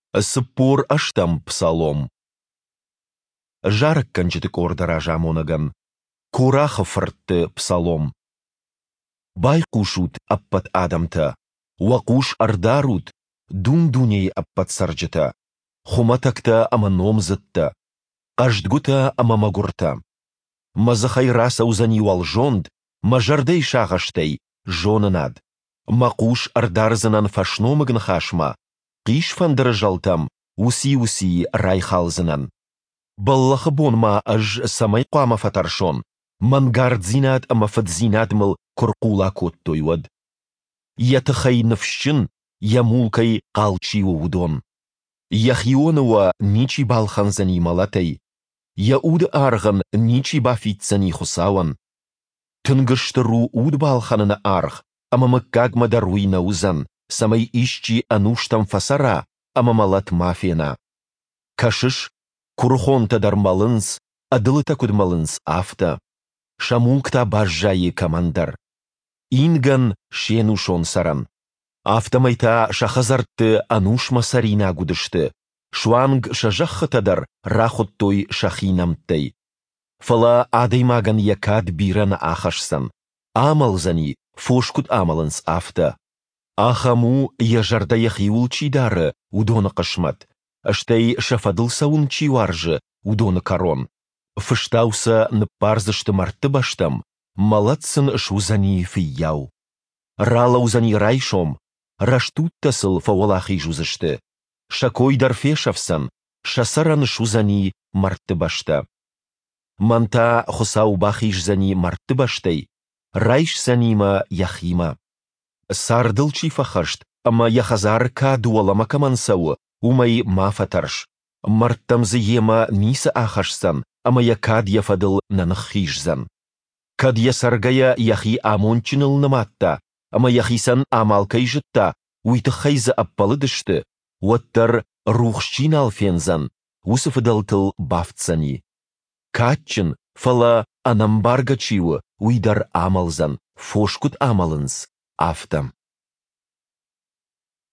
Сыппор аштам псалом. Жарык канчытык ордара жамонаган. Кураха фыртты псалом. Бай кушут аппат адамта. Вакуш ардарут. Дун-дуней аппат сарджыта. Хуматакта аманом зытта. Каждгута амамагурта. Мазахайраса узани валжонд. Мажардей шағаштей. Жонынад. Макуш ардарзынан фашномыгн хашма. Қиш фандырыжалтам. Уси-уси райхалзынан. Баллахы бонма аж самай қама фатаршон. Мангардзинат амафадзинатмыл куркула коттойвад. Ятахай навщин, ямулкай қалчио удон. Яхионова ничи балханзани малатай. Яуд арган ничи бафитсани хусаван. Тынгыштыру уд балханына арх, амамыккагма даруина узан, самай ищи ануштам фасара, амамалат мафена. Кашыш, курхонта дармалынс, адылыта кудмалынс афта. Шамулкта бажжайы командар. Инган шенушон саран. Автомайта шахазартты анушма сарина гудышты. Шуанг шажаххатадар рахоттой шахинамтай. Фала адаймаган якад биран ахашсан. Амалзани фошкут амалынс афта. Ахаму яжарда яхиул чидары удона кашмат. Аштей шафадыл саун чиваржы удона корон. Фыштауса нпарзышты марты баштам. Малатсын шузани фияу. Рала узани райшом. Раштуттасыл фауалахи жузышты. Шакой дарфешавсан. Шасаран шузани марты башта. Манта хосау бахишзани марты баштай. Райш санима яхима. Сардыл чифахашт. Ама яхазар ка дуалама камансау. Умай мафатарш. Марттамзы ема ниса ахашсан. Ама якад яфадыл нанахишзан. Кад ясаргая яхи амончиныл наматта. Ама яхисан амалкай жытта. Уйтахайза аппалыдышты. Уаттар рухшчин алфензан. Усыфыдалтыл бафтсани. Катчин фала анамбарга чивы уйдар амалзан. Фошкут амалынс. Автам.